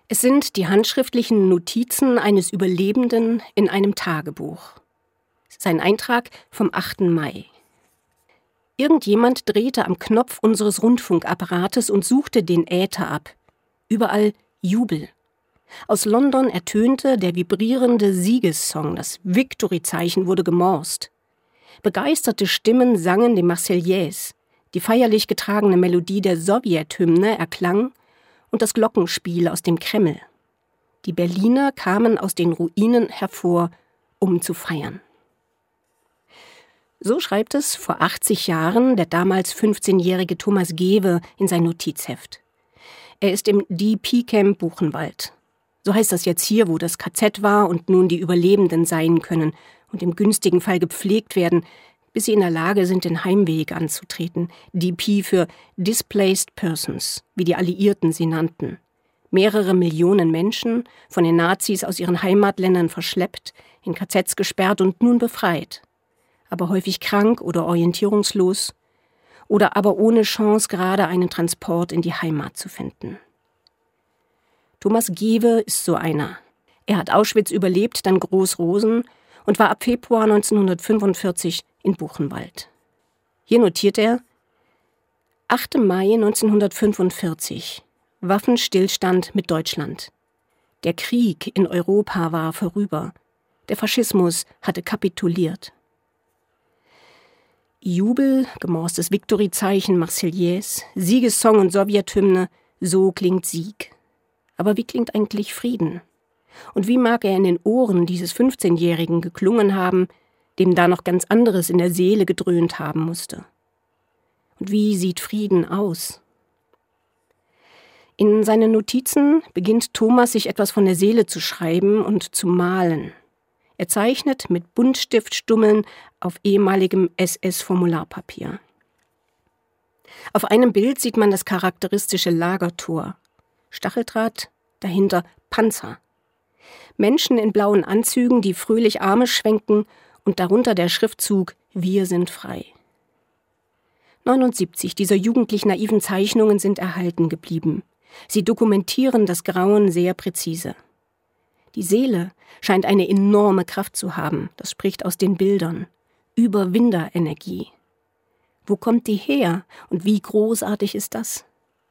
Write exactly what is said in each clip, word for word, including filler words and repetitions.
Es sind die handschriftlichen Notizen eines Überlebenden in einem Tagebuch. Sein Eintrag vom achten Mai. Irgendjemand drehte am Knopf unseres Rundfunkapparates und suchte den Äther ab. Überall Jubel. Aus London ertönte der vibrierende Siegessong, das Victory-Zeichen wurde gemorst. Begeisterte Stimmen sangen die Marseillaise, die feierlich getragene Melodie der Sowjethymne erklang und das Glockenspiel aus dem Kreml. Die Berliner kamen aus den Ruinen hervor, um zu feiern. So schreibt es vor achtzig Jahren der damals fünfzehnjährige Thomas Gewe in sein Notizheft. Er ist im D P-Camp Buchenwald. So heißt das jetzt hier, wo das K Z war und nun die Überlebenden sein können und im günstigen Fall gepflegt werden, bis sie in der Lage sind, den Heimweg anzutreten. D P für Displaced Persons, wie die Alliierten sie nannten. Mehrere Millionen Menschen, von den Nazis aus ihren Heimatländern verschleppt, in K Zs gesperrt und nun befreit. Aber häufig krank oder orientierungslos oder aber ohne Chance, gerade einen Transport in die Heimat zu finden. Thomas Gewe ist so einer. Er hat Auschwitz überlebt, dann Groß-Rosen und war ab Februar neunzehnhundertfünfundvierzig in Buchenwald. Hier notiert er: achter Mai neunzehnhundertfünfundvierzig. Waffenstillstand mit Deutschland. Der Krieg in Europa war vorüber. Der Faschismus hatte kapituliert. Jubel, gemorstes Victory-Zeichen, Marseillaise, Siegessong und Sowjethymne, so klingt Sieg. Aber wie klingt eigentlich Frieden? Und wie mag er in den Ohren dieses fünfzehnjährigen geklungen haben, dem da noch ganz anderes in der Seele gedröhnt haben musste? Und wie sieht Frieden aus? In seinen Notizen beginnt Thomas, sich etwas von der Seele zu schreiben und zu malen. Er szeichnet mit Buntstiftstummeln auf ehemaligem S S-Formularpapier. Auf einem Bild sieht man das charakteristische Lagertor. Stacheldraht, dahinter Panzer. Menschen in blauen Anzügen, die fröhlich Arme schwenken und darunter der Schriftzug »Wir sind frei«. neunundsiebzig dieser jugendlich naiven Zeichnungen sind erhalten geblieben. Sie dokumentieren das Grauen sehr präzise. Die Seele scheint eine enorme Kraft zu haben, das spricht aus den Bildern. Überwinderenergie. Wo kommt die her und wie großartig ist das?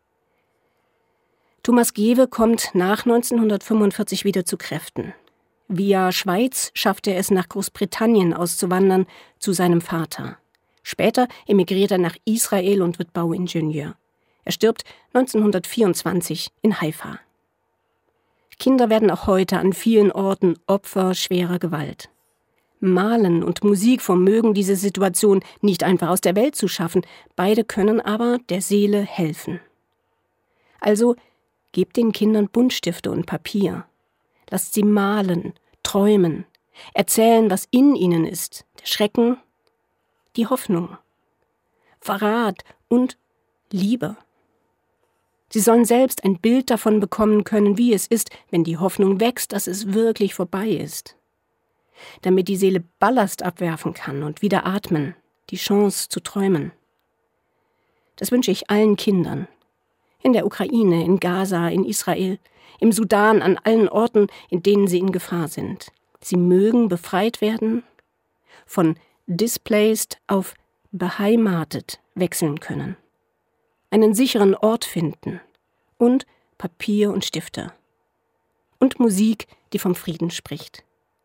Thomas Gewe kommt nach neunzehnhundertfünfundvierzig wieder zu Kräften. Via Schweiz schafft er es, nach Großbritannien auszuwandern, zu seinem Vater. Später emigriert er nach Israel und wird Bauingenieur. Er stirbt neunzehnhundertvierundzwanzig in Haifa. Kinder werden auch heute an vielen Orten Opfer schwerer Gewalt. Malen und Musik vermögen diese Situation nicht einfach aus der Welt zu schaffen, beide können aber der Seele helfen. Also gebt den Kindern Buntstifte und Papier. Lasst sie malen, träumen, erzählen, was in ihnen ist, der Schrecken, die Hoffnung, Verrat und Liebe. Sie sollen selbst ein Bild davon bekommen können, wie es ist, wenn die Hoffnung wächst, dass es wirklich vorbei ist. Damit die Seele Ballast abwerfen kann und wieder atmen, die Chance zu träumen. Das wünsche ich allen Kindern. In der Ukraine, in Gaza, in Israel, im Sudan, an allen Orten, in denen sie in Gefahr sind. Sie mögen befreit werden, von displaced auf beheimatet wechseln können. Einen sicheren Ort finden und Papier und Stifte. Und Musik, die vom Frieden spricht.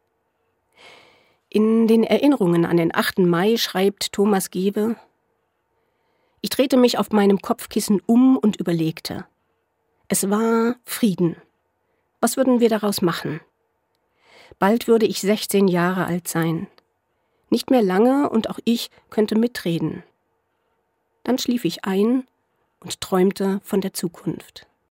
In den Erinnerungen an den achten Mai schreibt Thomas Gewe: Ich drehte mich auf meinem Kopfkissen um und überlegte. Es war Frieden. Was würden wir daraus machen? Bald würde ich sechzehn Jahre alt sein. Nicht mehr lange und auch ich könnte mitreden. Dann schlief ich ein und träumte von der Zukunft.